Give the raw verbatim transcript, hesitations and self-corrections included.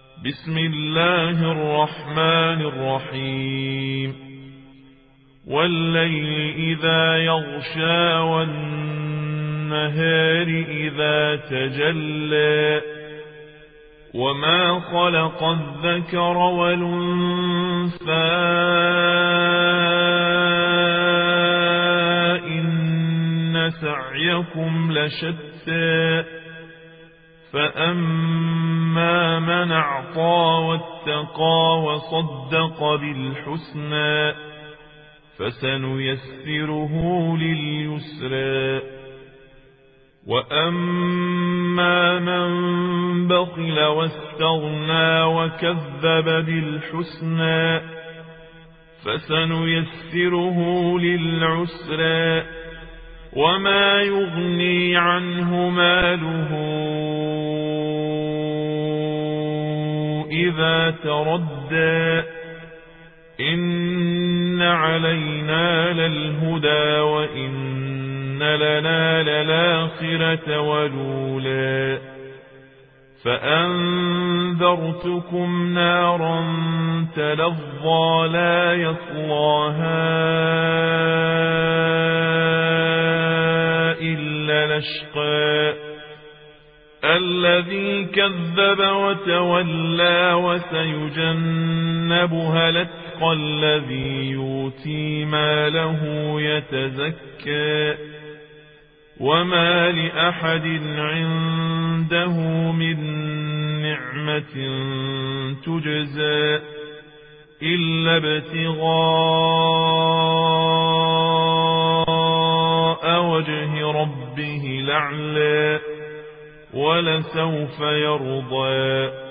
بسم الله الرحمن الرحيم والليل إذا يغشى والنهار إذا تجلى وما خلق الذكر والأنثى إن سعيكم لشتى فأما من أعطى واتقى وصدق بالحسنى فسنيسره لليسرى وأما من بخل واستغنى وكذب بالحسنى فسنيسره للعسرى وما يغني عنه ماله إذا تردى إن علينا للهدى وإن لنا للآخرة والأولى فأنذرتكم نارا تلظى لا يصلاها إلا الأشقى الذي كذب وتولى وسيجنبها الأتقى الذي يؤتي ماله يتزكى وما لأحد عنده من نعمة تجزى إلا ابتغاء وجه ربه الأعلى ولسوف يرضى